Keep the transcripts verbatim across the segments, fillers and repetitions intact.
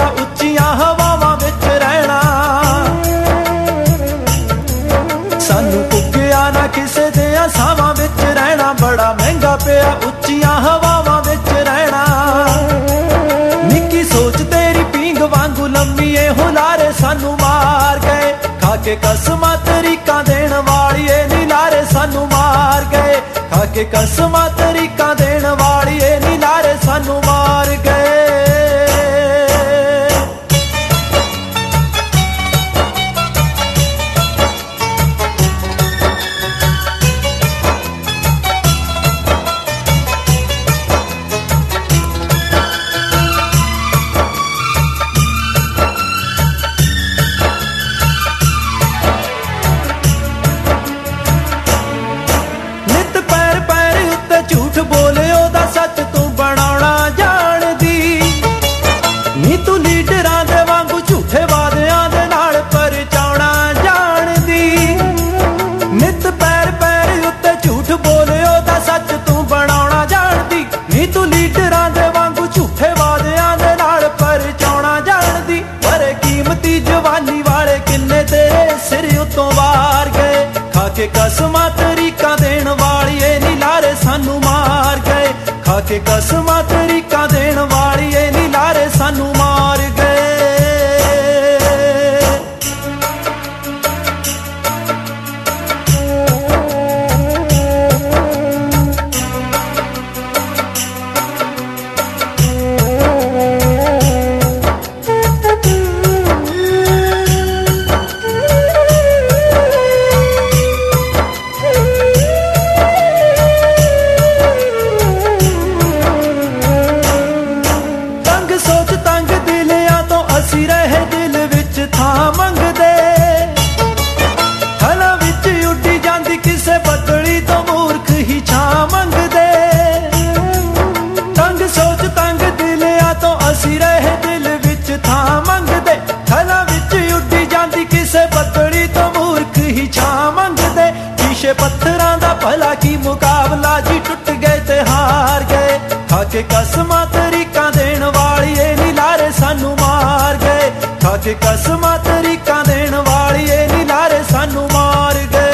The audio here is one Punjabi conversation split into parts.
ਉੱਚੀਆਂ ਹਵਾਵਾਂ ਵਿੱਚ ਰਹਿਣਾ। ਸਾਨੂੰ ਪੁੱਗਿਆ ਨਾ ਕਿਸੇ ਦੇ ਸਾਵਾਂ ਵਿੱਚ ਰਹਿਣਾ, ਬੜਾ ਮਹਿੰਗਾ ਪਿਆ ਉੱਚੀਆਂ ਹਵਾਵਾਂ ਵਿੱਚ ਰਹਿਣਾ। ਨਿੱਕੀ ਸੋਚ ਤੇਰੀ ਪੀਂਗ ਵਾਂਗੂ ਲੰਮੀ ਏ ਹੁਲਾਰੇ ਸਾਨੂੰ ਮਾਰ ਗਏ, ਖਾ ਕੇ ਕਸਮਾਂ ਤਰੀਕਾਂ ਦੇਣ ਵਾਲੀਏ ਨੀ ਲਾਰੇ ਸਾਨੂੰ ਮਾਰ ਗਏ, ਖਾ ਕੇ ਕਸਮਾਂ ਤਰੀਕਾਂ ਦੇਣ ਵਾਲੀਏ ਨੀ ਲਾਰੇ ਸਾਨੂੰ ਮਾਰ ਗਏ। ਝੂਠ ਬੋਲੇ ਉਹਦਾ ਸੱਚ ਤੂੰ ਬਣਾਉਣਾ ਜਾਣਦੀ, ਨੀ ਤੂੰ ਲੀਡਰਾਂ ਦੇ ਵਾਂਗੂ ਝੂਠੇ ਵਾਅਦਿਆਂ ਦੇ ਨਾਲ ਪਰਚਾਉਣਾ ਜਾਣਦੀ। ਨਿੱਤ ਪੈਰ ਪੈਰ ਉੱਤੇ ਝੂਠ ਬੋਲੇ ਉਹਦਾ ਸੱਚ ਤੂੰ ਬਣਾਉਣਾ ਜਾਣਦੀ, ਨੀ ਤੂੰ ਲੀਡਰਾਂ ਦੇ ਵਾਂਗੂ ਝੂਠੇ ਵਾਅਦਿਆਂ ਦੇ ਨਾਲ ਪਰਚਾਉਣਾ ਜਾਣਦੀ। ਪਰ ਕੀਮਤੀ ਜਵਾਨੀ ਵਾਲੇ ਕਿੰਨੇ ਤੇਰੇ ਸਿਰ ਉੱਤੋਂ ਵਾਰ ਗਏ, ਖਾ ਕੇ ਕਸਮਾਂ ਤਰੀਕਾਂ ਦੇਣ ਵਾਲੀਏ ਨੀ ਲਾਰੇ ਸਾਨੂੰ ਮਾਰ ਗਏ, ਖਾ ਕੇ ਕਸਮਾਂ ਤਰੀਕਾਂ ਦੇਣ ਵਾਲੀਏ ਨੀ ਲਾਰੇ ਸਾਨੂੰ ਮਾਰ ਗਏ। ਰਹੇ ਦਿਲ ਵਿੱਚ ਥਾਂ ਮੰਗਦੇ, ਹਲਾਂ ਵਿੱਚ ਉੱਡੀ ਜਾਂਦੀ ਕਿਸੇ ਬਦਲੀ ਤੋਂ ਮੂਰਖ ਹੀ ਛਾਂ ਮੰਗਦੇ। ਤੰਗ ਸੋਚ ਤੰਗ ਦਿਲਿਆਂ ਤੋਂ ਅਸੀਂ ਰਹੇ ਦਿਲ ਵਿੱਚ ਥਾਂ ਮੰਗਦੇ, ਹਲਾਂ ਵਿੱਚ ਉੱਡੀ ਜਾਂਦੀ ਕਿਸੇ ਬਦਲੀ ਤੋਂ ਮੂਰਖ ਹੀ ਛਾਂ ਮੰਗਦੇ। ਸ਼ੀਸ਼ੇ ਪੱਥਰਾਂ ਦਾ ਭਲਾ ਕੀ ਮੁਕਾਬਲਾ ਜੀ, ਟੁੱਟ ਗਏ ਤੇ ਹਾਰ ਗਏ, ਖਾ ਕੇ ਕਸਮਾਂ ਤਰੀਕਾਂ ਦੇਣ ਵਾਲੀਏ ਨੀ ਲਾਰੇ ਸਾਨੂੰ ਮਾਰ ਗਏ, ਖਾ ਕੇ ਕਸਮਾਂ ਤਰੀਕਾਂ ਦੇਣ ਵਾਲੀਏ ਨੀ ਲਾਰੇ ਸਾਨੂੰ ਮਾਰ ਗਏ।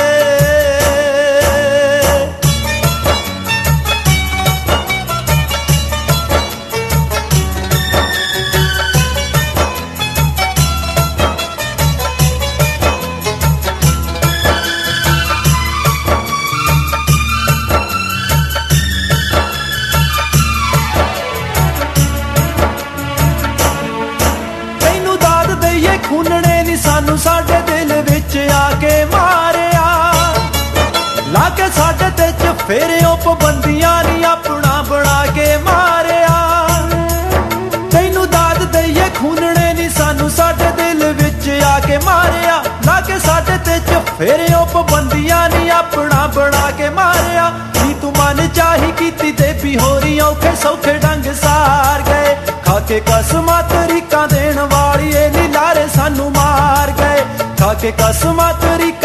ਖੂਨਣੇ ਨੀ ਸਾਨੂੰ ਸਾਡੇ ਦਿਲ ਵਿੱਚ ਆ ਕੇ ਮਾਰਿਆ, ਲਾ ਕੇ ਸਾਡੇ ਤੇ ਚਫੇਰਿਓਂ ਪਾਬੰਦੀਆਂ ਨੀ ਆਪਣਾ ਬਣਾ ਕੇ ਮਾਰਿਆ। ਤੈਨੂੰ ਦਾਦ ਦਈਏ ਖੂਨਣੇ ਨੀ ਸਾਨੂੰ ਸਾਡੇ ਦਿਲ ਵਿੱਚ ਆ ਕੇ ਮਾਰਿਆ, ਲਾ ਕੇ ਸਾਡੇ ਤੇ ਚਫੇਰਿਓਂ ਪਾਬੰਦੀਆਂ ਨੀ ਆਪਣਾ ਬਣਾ ਕੇ ਮਾਰਿਆ। ਨੀ ਤੂੰ ਮਨ ਚਾਹੀ ਕੀਤੀ ਤੇ ਵੀ ਹੋਰੀ ਔਖੇ ਸੌਖੇ ਡੰਗ ਸਾਰ ਗਏ, ਖਾ ਕੇ ਕਸਮਾਂ ਤਰੀਕਾਂ ਦੇਣ ਵਾਲੀਏ ਨੀ ਲਾਰੇ ਸਾਨੂੰ ਮਾਰ ਗਏ, ਖਾ ਕੇ ਕਸਮਾਂ ਤਰੀਕਾਂ